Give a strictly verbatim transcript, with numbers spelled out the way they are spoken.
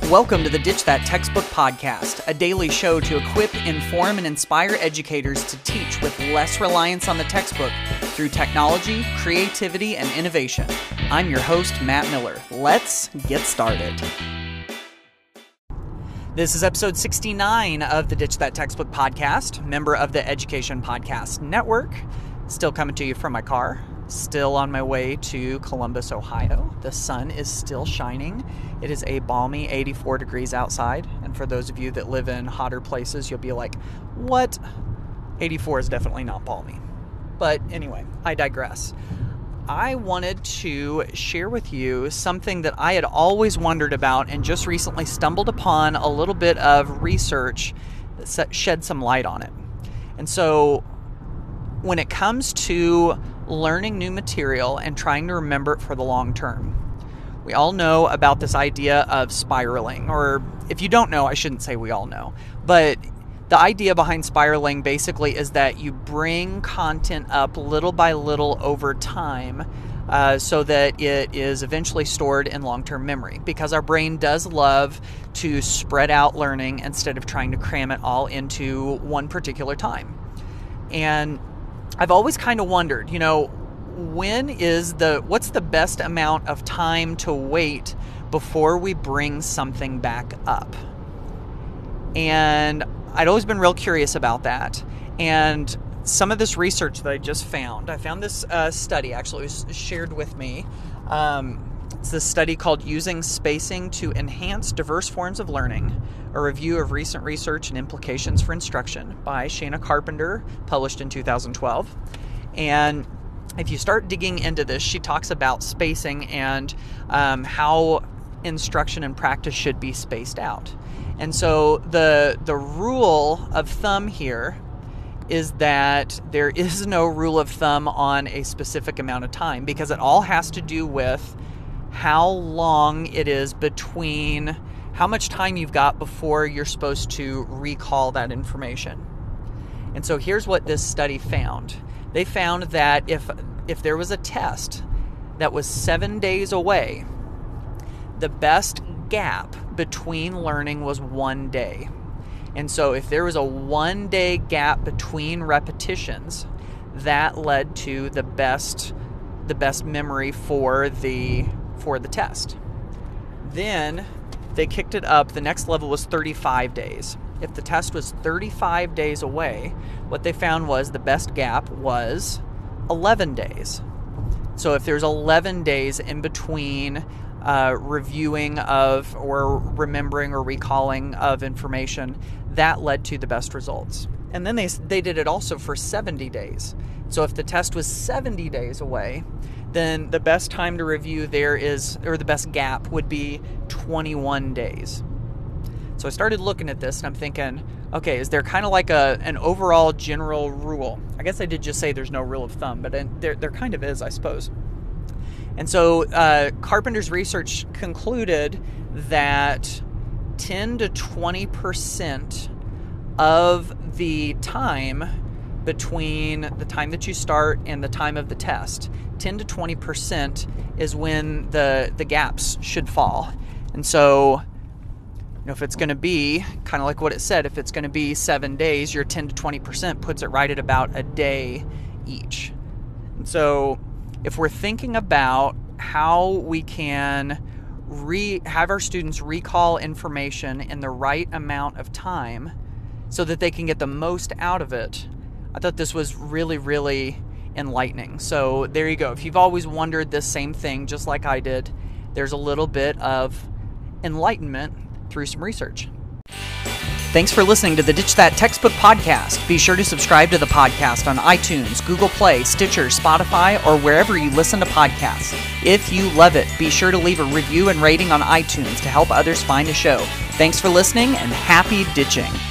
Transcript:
Welcome to the Ditch That Textbook Podcast, a daily show to equip, inform, and inspire educators to teach with less reliance on the textbook through technology, creativity, and innovation. I'm your host, Matt Miller. Let's get started. This is episode sixty-nine of the Ditch That Textbook Podcast, member of the Education Podcast Network. Still coming to you from my car. Still on my way to Columbus, Ohio. The sun is still shining. It is a balmy eighty-four degrees outside. And for those of you that live in hotter places, you'll be like, what? eighty-four is definitely not balmy. But anyway, I digress. I wanted to share with you something that I had always wondered about and just recently stumbled upon a little bit of research that shed some light on it. And so when it comes to learning new material and trying to remember it for the long term, we all know about this idea of spiraling, or if you don't know, I shouldn't say we all know, but the idea behind spiraling basically is that you bring content up little by little over time uh, so that it is eventually stored in long-term memory, because our brain does love to spread out learning instead of trying to cram it all into one particular time. And I've always kind of wondered, you know, when is the, what's the best amount of time to wait before we bring something back up? And I'd always been real curious about that. And some of this research that I just found, I found this uh, study, actually, it was shared with me. Um, it's this study called Using Spacing to Enhance Diverse Forms of Learning, a review of recent research and implications for instruction by Shana Carpenter, published in two thousand twelve. And if you start digging into this, she talks about spacing and um, how instruction and practice should be spaced out. And so the the rule of thumb here is that there is no rule of thumb on a specific amount of time, because it all has to do with how long it is between, how much time you've got before you're supposed to recall that information. And so here's what this study found. They found that if if there was a test that was seven days away, the best gap between learning was one day. And so if there was a one day gap between repetitions, that led to the best the best memory for the for the test. Then they kicked it up. The next level was thirty-five days. If the test was thirty-five days away, what they found was the best gap was eleven days. So if there's eleven days in between uh, reviewing of or remembering or recalling of information, that led to the best results. And then they they did it also for seventy days. So if the test was seventy days away, then the best time to review there is, or the best gap would be twenty-one days. So I started looking at this and I'm thinking, okay, is there kind of like a an overall general rule? I guess I did just say there's no rule of thumb, but there, there kind of is, I suppose. And so uh, Carpenter's research concluded that ten to twenty percent of the time between the time that you start and the time of the test, ten to twenty percent is when the, the gaps should fall. And so, you know, if it's going to be kind of like what it said, if it's going to be seven days, your ten to twenty percent puts it right at about a day each. And so if we're thinking about how we can re have our students recall information in the right amount of time so that they can get the most out of it, I thought this was really, really enlightening. So there you go. If you've always wondered this same thing, just like I did, there's a little bit of enlightenment through some research. Thanks for listening to the Ditch That Textbook Podcast. Be sure to subscribe to the podcast on iTunes, Google Play, Stitcher, Spotify, or wherever you listen to podcasts. If you love it, be sure to leave a review and rating on iTunes to help others find the show. Thanks for listening, and happy ditching.